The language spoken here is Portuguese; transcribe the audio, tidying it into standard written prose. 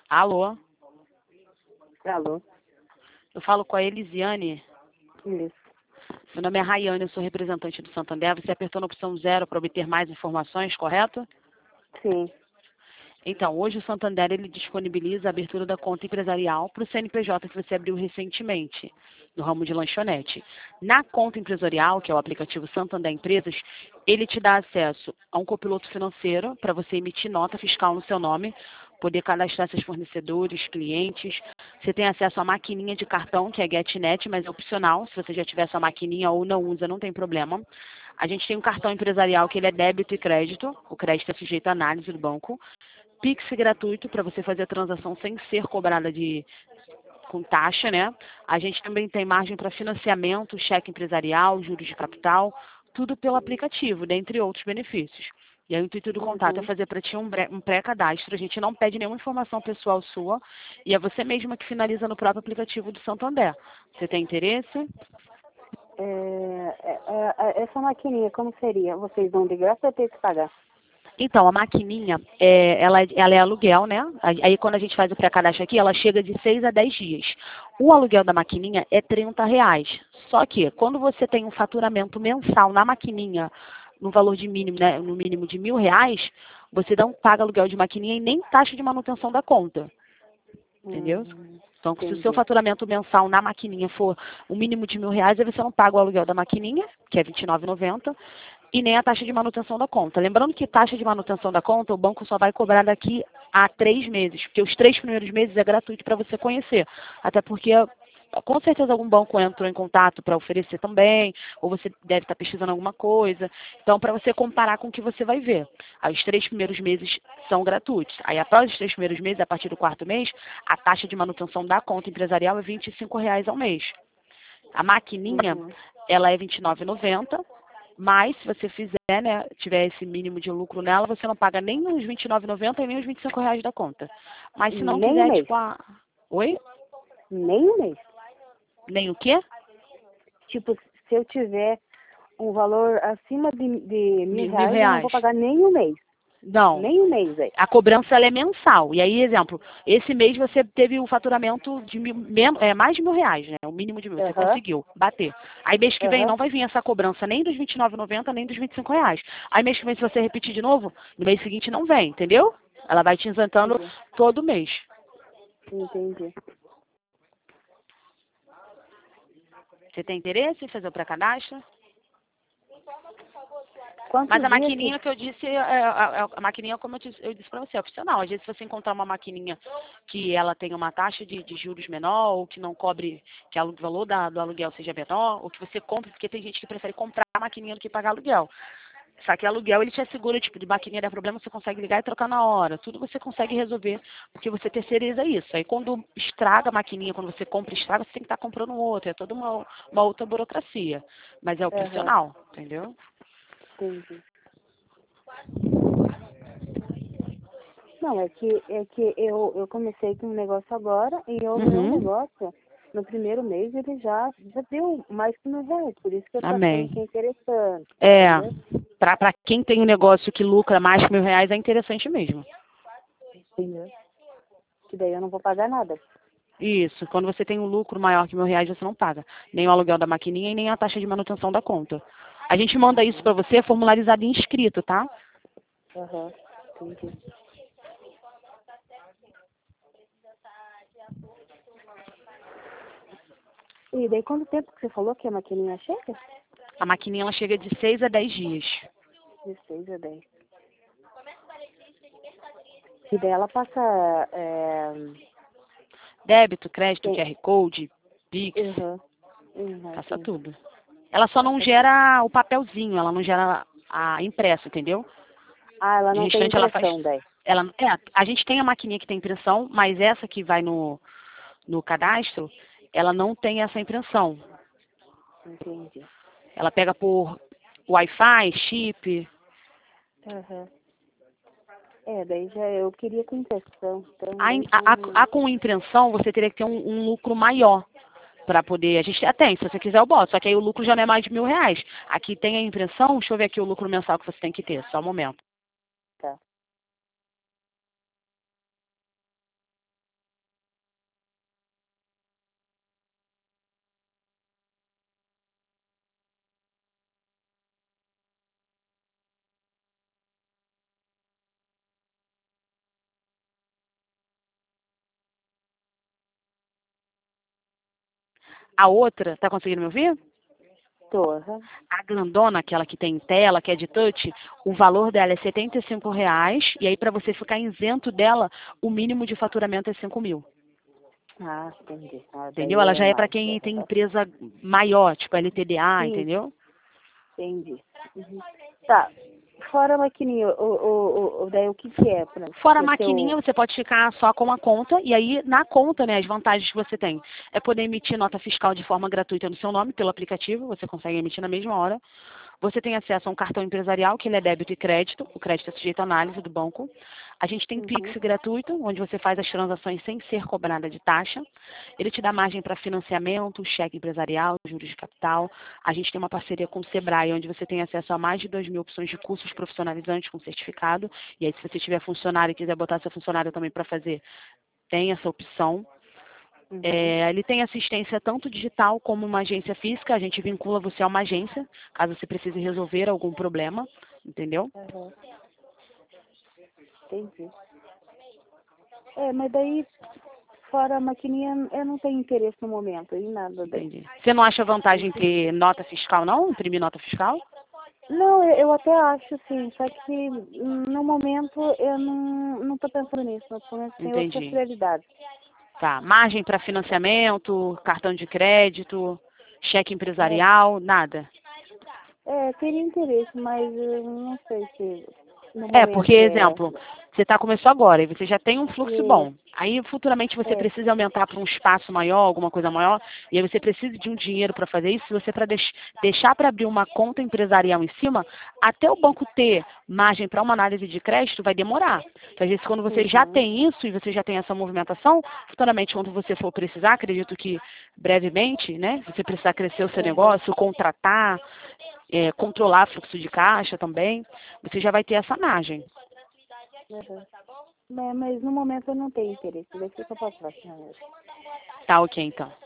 Alô? Alô? Eu falo com a Elisiane. Isso. Meu nome é Rayane, eu sou representante do Santander. Você apertou na opção 0 para obter mais informações, correto? Sim. Então, hoje o Santander ele disponibiliza a abertura da conta empresarial para o CNPJ que você abriu recentemente, no ramo de lanchonete. Na conta empresarial, que é o aplicativo Santander Empresas, ele te dá acesso a um copiloto financeiro para você emitir nota fiscal no seu nome, poder cadastrar seus fornecedores, clientes. Você tem acesso à maquininha de cartão, que é GetNet, mas é opcional. Se você já tiver essa maquininha ou não usa, não tem problema. A gente tem um cartão empresarial que ele é débito e crédito. O crédito é sujeito à análise do banco. Pix gratuito para você fazer a transação sem ser cobrada com taxa, né? A gente também tem margem para financiamento, cheque empresarial, juros de capital, tudo pelo aplicativo, dentre outros benefícios. E aí o intuito do contato é fazer para ti um pré-cadastro. A gente não pede nenhuma informação pessoal sua e é você mesma que finaliza no próprio aplicativo do Santander. Você tem interesse? Essa maquininha, como seria? Vocês dão de graça ou eu tenho que pagar? Então, a maquininha, ela é aluguel, né? Aí quando a gente faz o pré-cadastro aqui, ela chega de 6 a 10 dias. O aluguel da maquininha é R$ 30. Só que quando você tem um faturamento mensal na maquininha, no valor de mínimo, né, no mínimo de R$ 1.000, você não paga aluguel de maquininha e nem taxa de manutenção da conta. Entendeu? Então, se o seu Entendi. faturamento mensal na maquininha for o mínimo de R$ 1.000, aí você não paga o aluguel da maquininha, que é R$ 29,90, e nem a taxa de manutenção da conta. Lembrando que taxa de manutenção da conta, o banco só vai cobrar daqui a 3 meses, porque os 3 primeiros meses é gratuito para você conhecer. Até porque, com certeza, algum banco entrou em contato para oferecer também, ou você deve estar pesquisando alguma coisa. Então, para você comparar com o que você vai ver. Aí, os 3 primeiros meses são gratuitos. Aí, após os 3 primeiros meses, a partir do 4º mês, a taxa de manutenção da conta empresarial é R$ 25 ao mês. A maquininha, ela é R$ 29,90. Mas, se você fizer, né, tiver esse mínimo de lucro nela, você não paga nem os R$ 29,90 e nem os R$ 25 da conta. Mas se não Nem um quiser, mês. tipo, Oi? Nem um mês. Nem o quê? Tipo, se eu tiver um valor acima de R$ 1.000, Mil eu não vou reais. pagar nem um mês. Não. Nem um mês, velho. A cobrança ela é mensal. E aí, exemplo, esse mês você teve o faturamento de mais de R$ 1.000, né? O mínimo de 1.000. Você Aham. conseguiu bater. Aí mês que vem Aham. não vai vir essa cobrança nem dos R$ 29,90, nem dos R$ 25. Aí mês que vem, se você repetir de novo, no mês seguinte não vem, entendeu? Ela vai te isentando Entendi. todo mês. Entendi. Você tem interesse em fazer o pré-cadastro? Quantos Mas a dias que... maquininha que eu disse, a maquininha, como eu disse para você, é opcional. Às vezes, se você encontrar uma maquininha que ela tenha uma taxa de juros menor, ou que não cobre, que o valor do aluguel seja menor, ou que você compre, porque tem gente que prefere comprar a maquininha do que pagar aluguel. Só que aluguel, ele te assegura, tipo, de maquininha der problema, você consegue ligar e trocar na hora. Tudo você consegue resolver, porque você terceiriza isso. Aí, quando estraga a maquininha, quando você compra e estraga, você tem que estar comprando outra. É toda uma outra burocracia. Mas é Aham. opcional, entendeu? Entendi. Não, é que eu comecei com um negócio agora e o meu Uhum. negócio, no primeiro mês, ele já deu mais que R$ 1.000. Por isso que eu tô achando Amém. que é interessante, É, entendeu? para quem tem um negócio que lucra mais que R$ 1.000, é interessante mesmo. Entendeu? Que daí eu não vou pagar nada. Isso, quando você tem um lucro maior que R$ 1.000, você não paga nem o aluguel da maquininha e nem a taxa de manutenção da conta. A gente manda isso para você formularizado e inscrito, tá? Aham, entendi. E daí quanto tempo que você falou que a maquininha chega? A maquininha ela chega de 6 a 10 dias. De 6 a 10. E daí ela passa... Débito, crédito, tem... QR Code, Pix, Aham, aham, passa entendi. tudo. Ela só não Passa tudo. gera o papelzinho, ela não gera a impressa, entendeu? Ah, ela De não tem restante ela faz. impressão daí. A gente tem a maquininha que tem impressão, mas essa que vai no cadastro, ela não tem essa impressão. Entendi. Ela pega por Wi-Fi, chip. Aham. Daí já eu queria com impressão. Então, A, daí a, com... a com impressão, você teria que ter um lucro maior para poder. A gente até tem, se você quiser eu boto, só que aí o lucro já não é mais de R$ 1.000. Aqui tem a impressão, deixa eu ver aqui o lucro mensal que você tem que ter, só um momento. Tá. A outra, tá conseguindo me ouvir? Tô. Aham. A grandona, aquela que tem tela, que é de touch, o valor dela é R$ 75, e aí para você ficar isento dela, o mínimo de faturamento é 5.000. Ah, entendi. Ah, Entendeu? daí Ela é já é para mais. quem tem empresa maior, tipo LTDA, Sim, entendeu? entendi. Uhum. Tá. Fora a maquininha, daí o que que é? Fora a Pra ser maquininha, o... você pode ficar só com a conta, e aí na conta, né, as vantagens que você tem é poder emitir nota fiscal de forma gratuita no seu nome, pelo aplicativo, você consegue emitir na mesma hora. Você tem acesso a um cartão empresarial, que ele é débito e crédito, o crédito é sujeito à análise do banco. A gente tem Pix Uhum. gratuito, onde você faz as transações sem ser cobrada de taxa. Ele te dá margem para financiamento, cheque empresarial, juros de capital. A gente tem uma parceria com o Sebrae, onde você tem acesso a mais de 2.000 opções de cursos profissionalizantes com certificado. E aí, se você tiver funcionário e quiser botar seu funcionário também para fazer, tem essa opção. Uhum. Ele tem assistência tanto digital como uma agência física. A gente vincula você a uma agência, caso você precise resolver algum problema, entendeu? Uhum. Entendi. É, mas daí, fora a maquininha, eu não tenho interesse no momento em nada daí. Entendi. Você não acha vantagem ter nota fiscal, não? Imprimir nota fiscal? Não, eu até acho, sim, só que no momento eu não tô pensando nisso, no momento tem outras Entendi. prioridades. Tá. Margem para financiamento, cartão de crédito, cheque É, empresarial, nada. teria interesse, mas eu não sei se no Porque, momento exemplo, você começou agora e você já tem um fluxo é, bom. Aí, futuramente, você é, precisa aumentar para um espaço maior, alguma coisa maior, e aí você precisa de um dinheiro para fazer isso. Se você para deixar para abrir uma conta empresarial em cima, até o banco ter margem para uma análise de crédito, vai demorar. Então, às vezes, quando você já uhum, tem isso e você já tem essa movimentação, futuramente, quando você for precisar, acredito que brevemente, né, você precisar crescer o seu uhum, negócio, contratar, controlar fluxo de caixa também, você já vai ter essa margem. uhum. Mas no momento eu não tenho interesse, vai ficar para a próxima vez. Tá, ok, então.